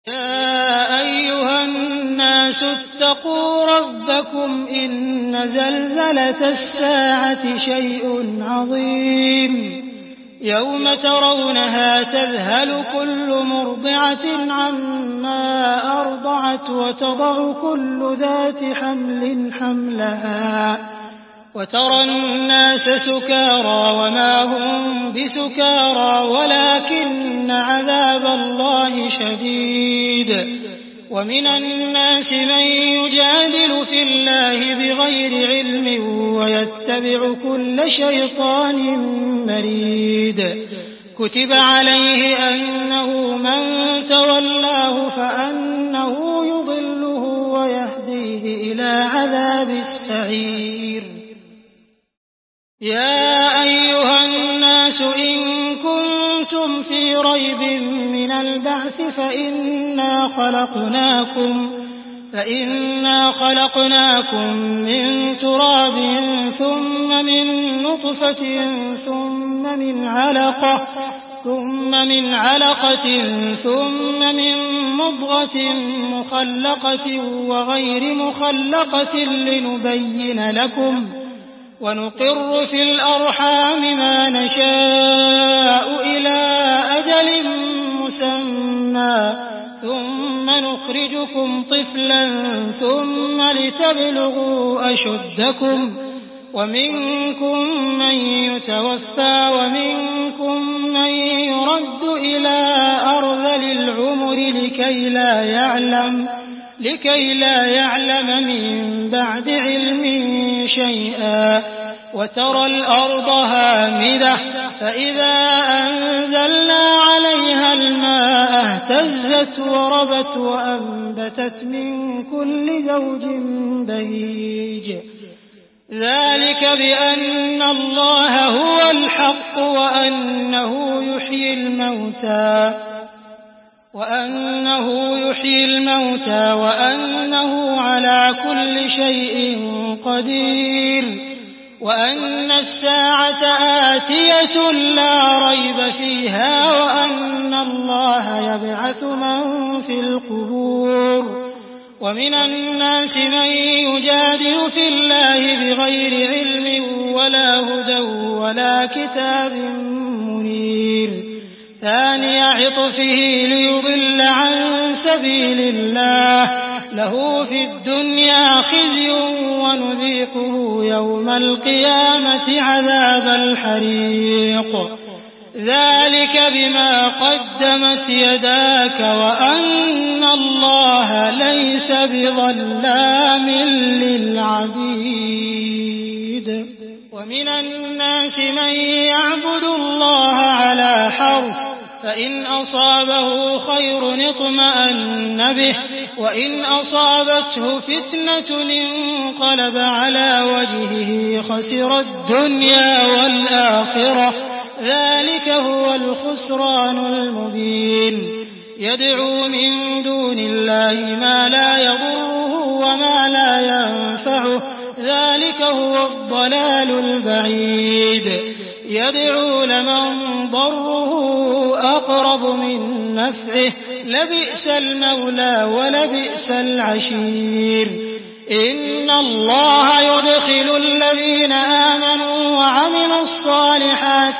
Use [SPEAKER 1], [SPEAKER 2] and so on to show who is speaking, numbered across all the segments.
[SPEAKER 1] يا أيها الناس اتقوا ربكم إن زلزلة الساعة شيء عظيم يوم ترونها تذهل كل مرضعة عما أرضعت وتضع كل ذات حمل حملها وترى الناس سكارى وما هم بسكارى ولكن عذاب الله شديد ومن الناس من يجادل في الله بغير علم ويتبع كل شيطان مريد كتب عليه أنه من تولاه فأنه يضله ويهديه إلى عذاب السعير. يا أيها الناس إن كنتم في ريب من البعث فإنا خلقناكم من تراب ثم من نطفة ثم من علقة ثم من مضغة مخلقة وغير مخلقة لنبين لكم ونقر في الأرحام ما نشاء إلى أجل مسمى ثم نخرجكم طفلا ثم لتبلغوا أشدكم ومنكم من يتوفى ومنكم من يرد إلى أرذل العمر لكي لا يعلم من بعد علم شيئا وترى الأرض هامدة فإذا أنزلنا عليها الماء اهتزت وربت وأنبتت من كل زوج بهيج ذلك بأن الله هو الحق وأنه يحيي الموتى وأنه على كل شيء قدير وأن الساعة آتية لا ريب فيها وأن الله يبعث من في القبور ومن الناس من يجادل في الله بغير علم ولا هدى ولا كتاب منير ثاني عطفه ليضل عن سبيل الله له في الدنيا خزي ونذيقه يوم القيامة عذاب الحريق ذلك بما قدمت يداك وأن الله ليس بظلام للعبيد ومن الناس من يعبد الله على حرف فإن أصابه خير اطمأن به وإن أصابته فتنة انقلب على وجهه خسر الدنيا والآخرة ذلك هو الخسران المبين يدعو من دون الله ما لا يضره وما لا ينفعه ذلك هو الضلال البعيد يدعو لمن ضره أقرب من نفعه لبئس المولى ولبئس العشير إن الله يدخل الذين آمنوا وعملوا الصالحات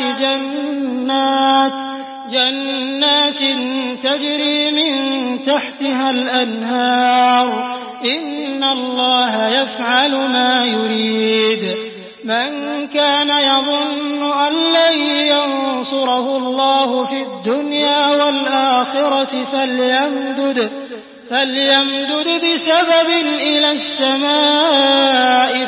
[SPEAKER 1] جنات تجري من تحتها الأنهار إن الله يفعل ما يريد من كان يظن أن لن ينصره الله في الدنيا والآخرة فليمدد بسبب إلى السماء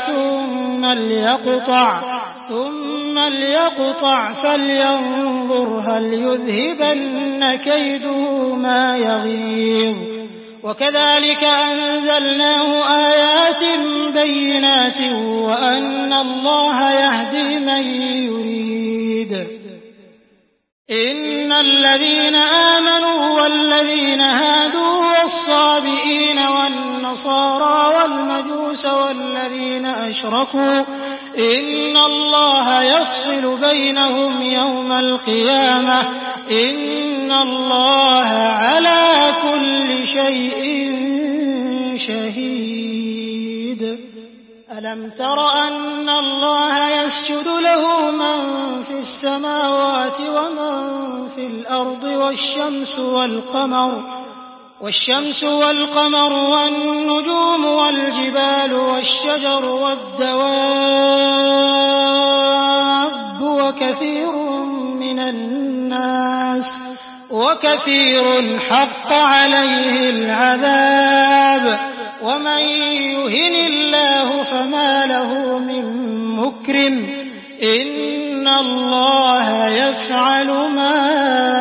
[SPEAKER 1] ثم ليقطع فلينظر هل يذهبن كيده ما يغيظ وكذلك أنزلناه آيات بينات وأن الله يهدي من يريد إن الذين آمنوا والذين هادوا والصابئين والنصارى والمجوس والذين أشركوا إن الله يفصل بينهم يوم القيامة إن الله على كل شيء شهيد ألم تر أن الله يسجد له من في السماوات ومن في الأرض والشمس والقمر والنجوم والجبال والشجر والدواب وكثير حق عليه العذاب ومن يهن الله فما له من مكرم إن الله يفعل ما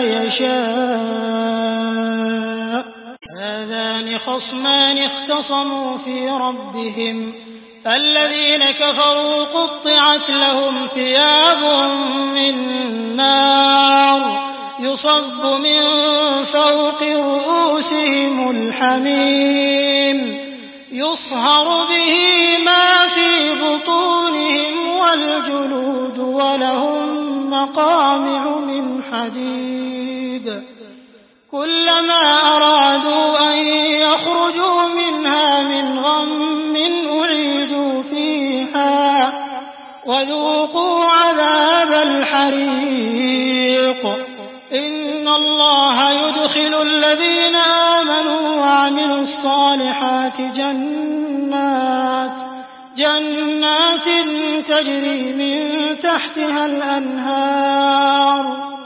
[SPEAKER 1] يشاء هذان خصمان اختصموا في ربهم فالذين كفروا قطعت لهم ثياب من نار يصب من فوق رؤوسهم الحميم يصهر به ما في بطونهم والجلود ولهم مقامع من حديد كلما أرادوا أن يخرجوا منها من غم أعيدوا فيها وذوقوا عذاب الحريق إن الله يدخل الذين آمنوا وعملوا الصالحات جنات تجري من تحتها الأنهار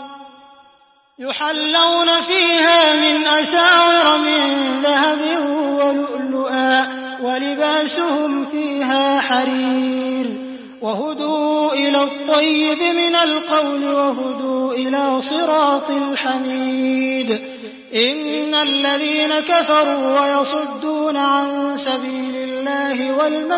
[SPEAKER 1] يحلون فيها من أساور من ذهب ولؤلؤا ولباسهم فيها حرير وهدوا إلى الطيب من القول وهدوا إلى صراط الحميد إن الذين كفروا ويصدون عن سبيل الله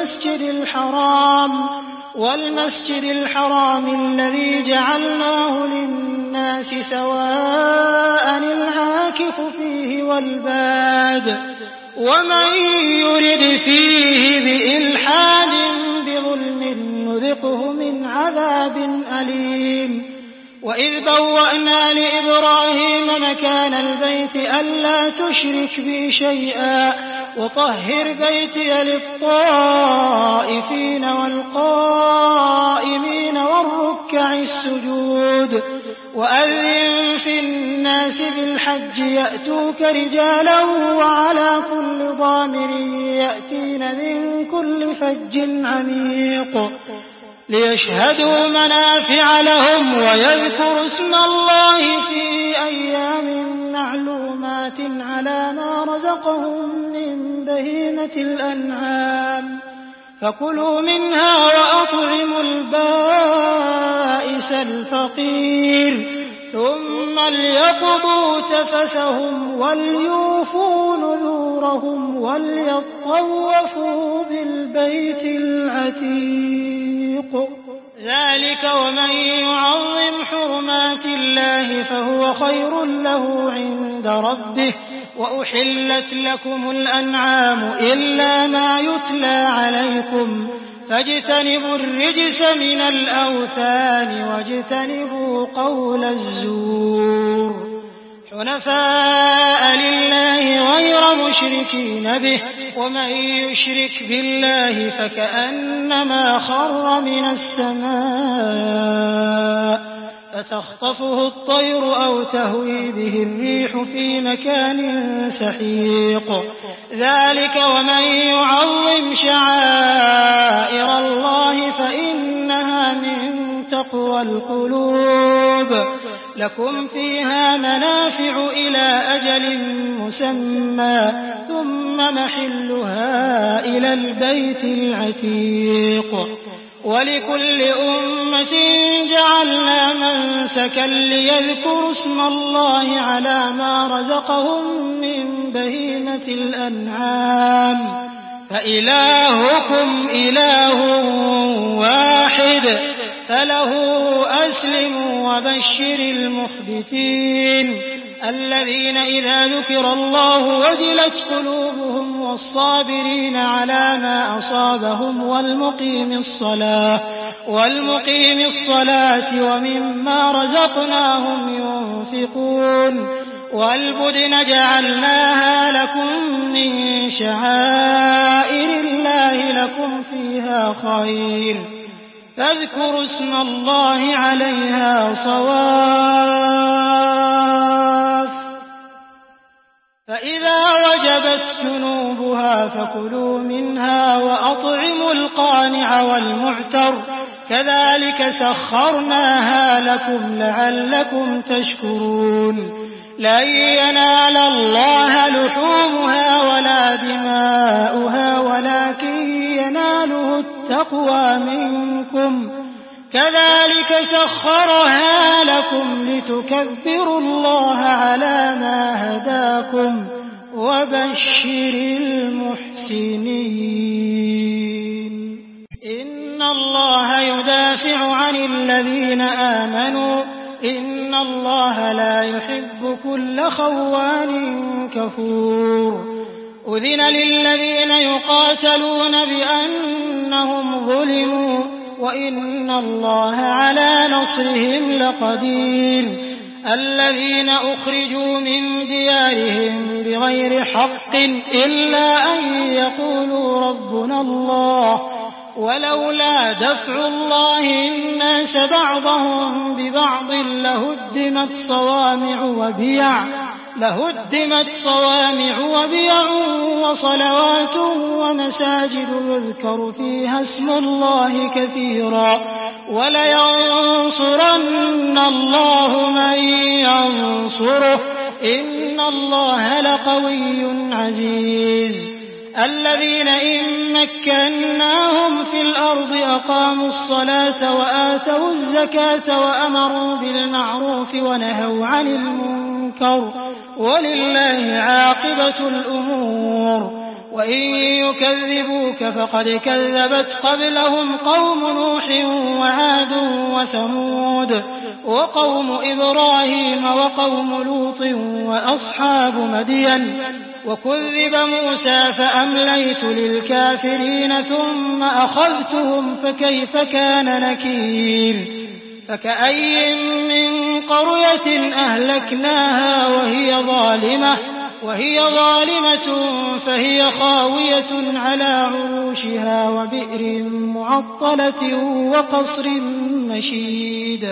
[SPEAKER 1] والمسجد الحرام الذي جعلناه للناس سواء العاكف فيه والباد ومن يرد فيه بإلحاد بظلم نذقه من عذاب أليم وإذ بوأنا لإبراهيم مكان البيت ألا تشرك بي شيئا وطهر بيتي للطائفين والقائمين والركع السجود وأذن في الناس بالحج يأتوك رجالا وعلى كل ضامر يأتين من كل فج عميق ليشهدوا منافع لهم ويذكروا اسم الله في أيام معلومات على ما رزقهم من بهيمة الأنعام فكلوا منها وأطعموا البائس الفقير ثم ليقضوا تفثهم وليوفوا نذورهم وليطوفوا بالبيت العتيق ذلك ومن يعظم حرمات الله فهو خير له عند ربه وأحلت لكم الأنعام إلا ما يتلى عليكم فاجتنبوا الرجس من الأوثان واجتنبوا قول الزور حنفاء لله غير مشركين به ومن يشرك بالله فكأنما خر من السماء فتخطفه الطير أو تهوي به الريح في مكان سحيق ذلك ومن يعظم شعائر الله فإنها من تقوى القلوب لكم فيها منافع إلى أجل مسمى ثم محلها إلى البيت العتيق ولكل أمة جعلنا منسكا ليذكروا اسم الله على ما رزقهم من بهيمة الأنعام فإلهكم إله واحد فله أسلموا وبشر المخبتين الذين إذا ذكر الله وجلت قلوبهم والصابرين على ما أصابهم والمقيم الصلاة ومما رزقناهم ينفقون وَالْبُدْنَ جَعَلْنَاهَا لَكُم مِّن شَعَائِرِ اللَّهِ لَكُمْ فِيهَا خَيْرٌ فاذكروا اسم الله عليها صواف فإذا وجبت جنوبها فكلوا منها وأطعموا القانع والمعتر كذلك سخرناها لكم لعلكم تشكرون لن ينال الله لحومها ولا دماؤها ولكن يناله التقوى منكم كذلك سخرها لكم لتكبروا الله على ما هداكم وبشر المحسنين إن الله يدافع عن الذين آمنوا إن الله لا يحب كل خوان كفور أذن للذين يقاتلون بأنهم ظلموا وإن الله على نصرهم لقدير الذين أخرجوا من ديارهم بغير حق إلا أن يقولوا ربنا الله ولولا دفع الله الناس بعضهم ببعض لهدمت صوامع وبيع وصلوات ومساجد يذكر فيها اسم الله كثيرا ولينصرن الله من ينصره إن الله لقوي عزيز الذين إن مكناهم في الأرض أقاموا الصلاة وآتوا الزكاة وأمروا بالمعروف ونهوا عن المنكر ولله عاقبة الأمور وإن يكذبوك فقد كذبت قبلهم قوم نوح وعاد وثمود وقوم إبراهيم وقوم لوط وأصحاب مدين وكذب موسى فأمليت للكافرين ثم أخذتهم فكيف كان نكير فكأي من قرية أهلكناها وهي ظالمة فهي خاوية على عروشها وبئر معطلة وقصر مشيد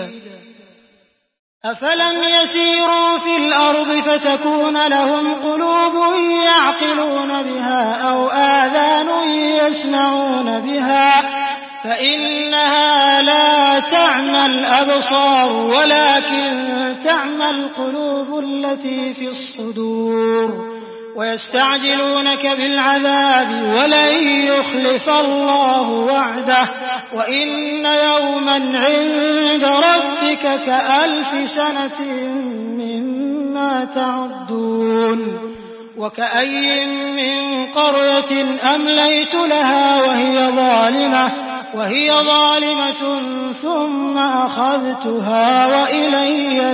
[SPEAKER 1] أفلم يسيروا في الأرض فتكون لهم قلوب يعقلون بها أو آذان يسمعون بها فإنها لا تعمى الأبصار ولكن تعمى القلوب التي في الصدور ويستعجلونك بالعذاب ولن يخلف الله وعده وإن يوما عند ربك كألف سنة مما تعدون وكأي من قرية أمليت لها وهي ظالمة ثم أخذتها وإلي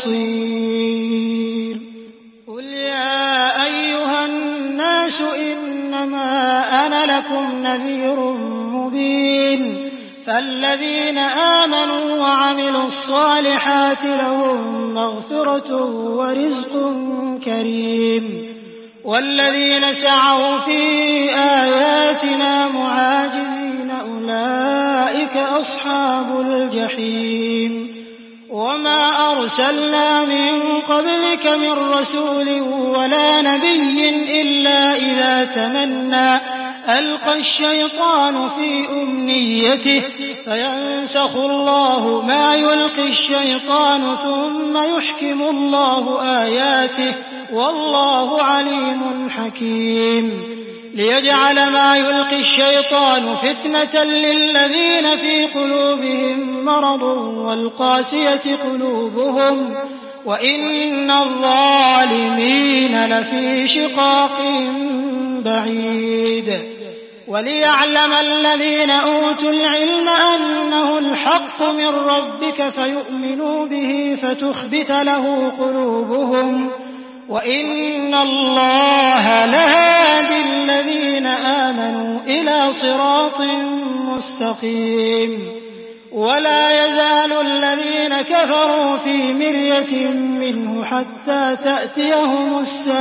[SPEAKER 1] المصير قل يا أيها الناس إنما أنا لكم نذير مبين فالذين آمنوا وعملوا الصالحات لهم مغفرة ورزق كريم والذين سعوا في آياتنا معاجزين أولئك أصحاب الجحيم وما أرسلنا من قبلك من رسول ولا نبي إلا إذا تمنى ألقى الشيطان في أمنيته فينسخ الله ما يلقي الشيطان ثم يحكم الله آياته والله عليم حكيم ليجعل ما يلقي الشيطان فتنة للذين في قلوبهم مرض والقاسية قلوبهم وإن الظالمين لفي شقاق بعيد وليعلم الذين أوتوا العلم أنه الحق من ربك فيؤمنوا به فتخبت له قلوبهم وإن الله لهادي الذين آمنوا إلى صراط مستقيم ولا يزال الذين كفروا في مرية منه حتى تأتيهم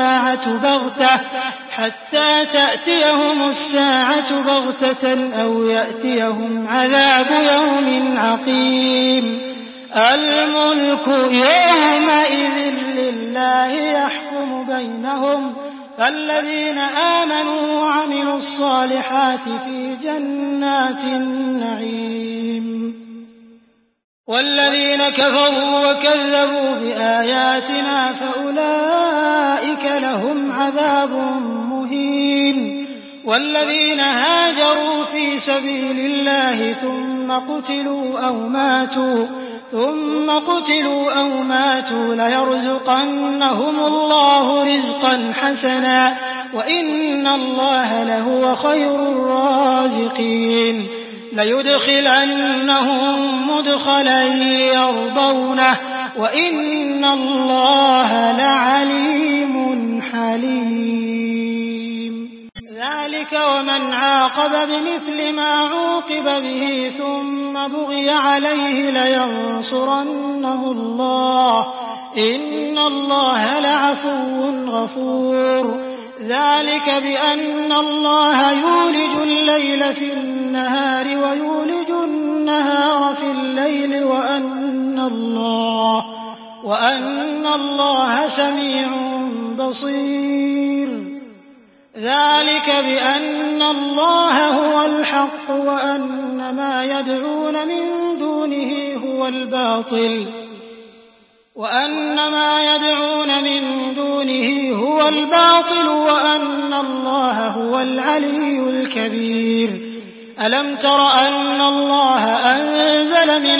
[SPEAKER 1] الساعة بغتة أو يأتيهم عذاب يوم عقيم الملك يومئذ لله يحكم بينهم فالذين آمنوا وعملوا الصالحات في جنات النعيم والذين كفروا وكذبوا بآياتنا فأولئك لهم عذاب مهين والذين هاجروا في سبيل الله ثم قتلوا أو ماتوا ليرزقنهم الله رزقا حسنا وإن الله لهو خير الرازقين ليدخلنهم مدخلا يرضونه وإن الله لعليم حليم ذلك ومن عاقب بمثل ما عوقب به ثم بغي عليه لينصرنه الله إن الله لعفو غفور ذلك بأن الله يولج الليل في النهار ويولج النهار في الليل وأن الله سميع بصير ذلك بأن الله هو الحق وأن ما يدعون من دونه هو الباطل وأن الله هو العلي الكبير ألم تر أن الله أنزل من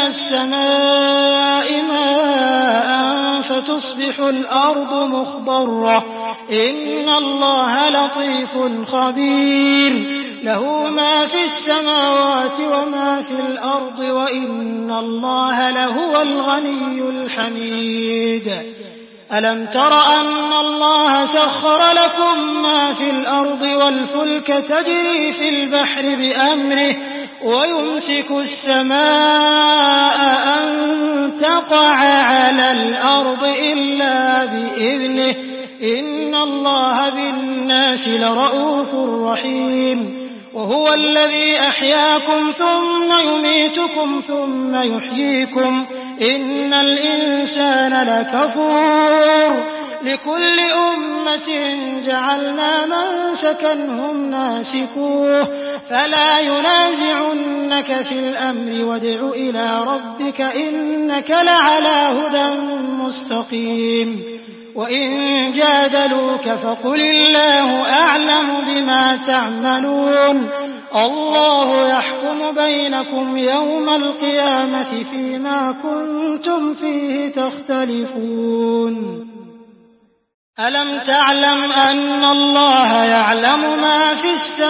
[SPEAKER 1] السماء ماء فتصبح الأرض مخضرة إن الله لطيف خبير له ما في السماوات وما في الأرض وإن الله لهو الغني الحميد ألم تر أن الله سخر لكم ما في الأرض والفلك تجري في البحر بأمره ويمسك السماء أن تقع على الأرض إلا بإذنه إن الله بالناس لرءوف رحيم وهو الذي أحياكم ثم يميتكم ثم يحييكم إن الإنسان لكفور لكل أمة جعلنا منسكا هم ناسكوه فلا ينازعنك في الأمر وادع إلى ربك إنك لعلى هدى مستقيم وإن جادلوك فقل الله أعلم بما تعملون الله يحكم بينكم يوم القيامة فيما كنتم فيه تختلفون ألم تعلم أن الله يعلم ما في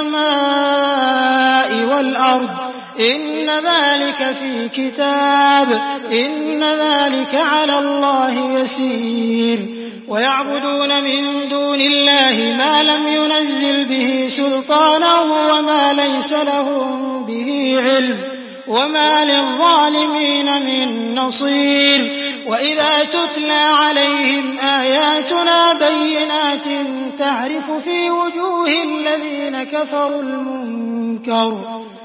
[SPEAKER 1] السماء والأرض إن ذلك في كتاب إن ذلك على الله يسير ويعبدون من دون الله ما لم ينزل به سلطانا وما ليس لهم به علم وما للظالمين من نصير وإذا تتلى عليهم آياتنا بينات تعرف في وجوه الذين كفروا المنكر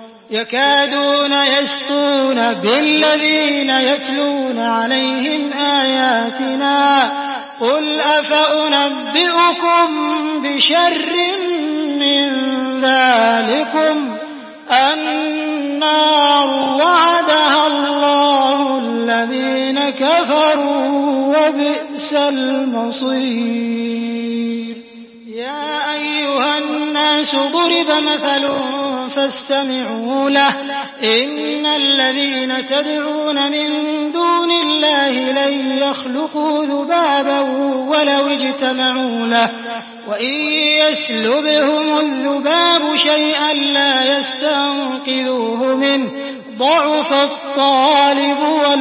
[SPEAKER 1] يكادون يسطون بالذين يتلون عليهم آياتنا قل أفأنبئكم بشر من ذلكم النار وعدها الله الذين كفروا وبئس المصير يا أيها الناس ضرب مثل فاستمعوا له إن الذين تدعون من دون الله لن يخلقوا ذبابا ولو اجتمعوا له وإن يسلبهم الذباب شيئا لا يستنقذوه منه ضعف الطالب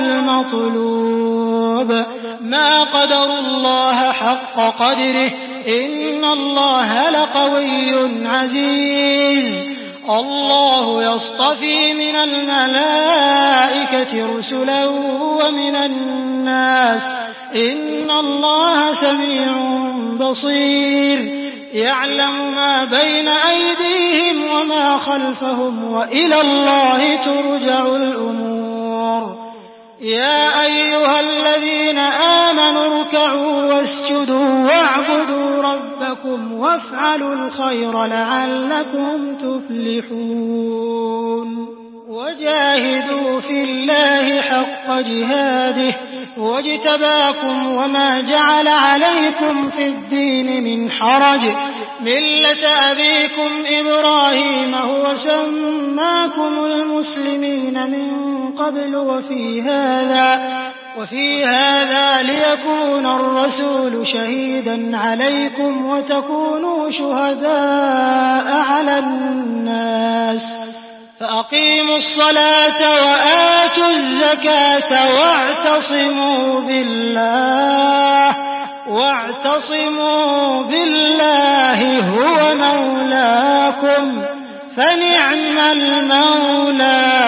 [SPEAKER 1] والمطلوب ما قدروا الله حق قدره إن الله لقوي عزيز الله يصطفي من الملائكة رسلا ومن الناس إن الله سميع بصير يعلم ما بين أيديهم وما خلفهم وإلى الله ترجع الأمور يا أيها الذين آمنوا اركعوا واسجدوا واعبدوا ربكم وافعلوا الخير لعلكم تفلحون وجاهدوا في الله حق جهاده واجتباكم وما جعل عليكم في الدين من حرج ملة أبيكم إبراهيم هو سماكم المسلمين من قبل وفي هذا ليكون الرسول شهيدا عليكم وتكونوا شهداء على الناس فأقيموا الصلاة وآتوا الزكاة واعتصموا بالله هو مولاكم فنعم المولى